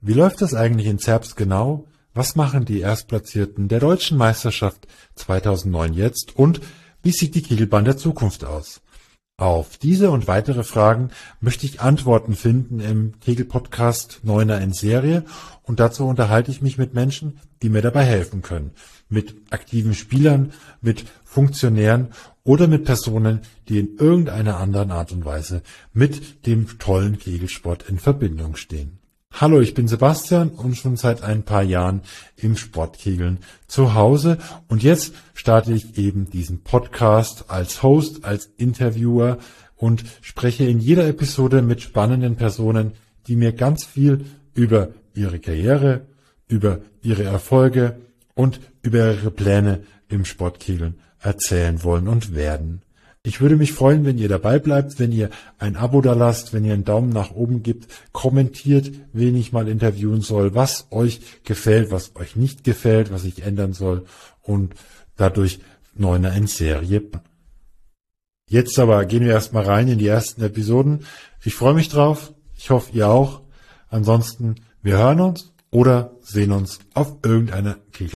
Wie läuft das eigentlich in Zerbst genau? Was machen die Erstplatzierten der Deutschen Meisterschaft 2009 jetzt? Und wie sieht die Kegelbahn der Zukunft aus? Auf diese und weitere Fragen möchte ich Antworten finden im Kegel-Podcast Neuner in Serie, und dazu unterhalte ich mich mit Menschen, die mir dabei helfen können. Mit aktiven Spielern, mit Funktionären oder mit Personen, die in irgendeiner anderen Art und Weise mit dem tollen Kegelsport in Verbindung stehen. Hallo, ich bin Sebastian und schon seit ein paar Jahren im Sportkegeln zu Hause, und jetzt starte ich eben diesen Podcast als Host, als Interviewer und spreche in jeder Episode mit spannenden Personen, die mir ganz viel über ihre Karriere, über ihre Erfolge und über ihre Pläne im Sportkegeln erzählen wollen und werden. Ich würde mich freuen, wenn ihr dabei bleibt, wenn ihr ein Abo da lasst, wenn ihr einen Daumen nach oben gibt, kommentiert, wen ich mal interviewen soll, was euch gefällt, was euch nicht gefällt, was ich ändern soll, und dadurch Neuner in Serie. Jetzt aber gehen wir erstmal rein in die ersten Episoden. Ich freue mich drauf. Ich hoffe, ihr auch. Ansonsten, wir hören uns oder sehen uns auf irgendeiner Kegel.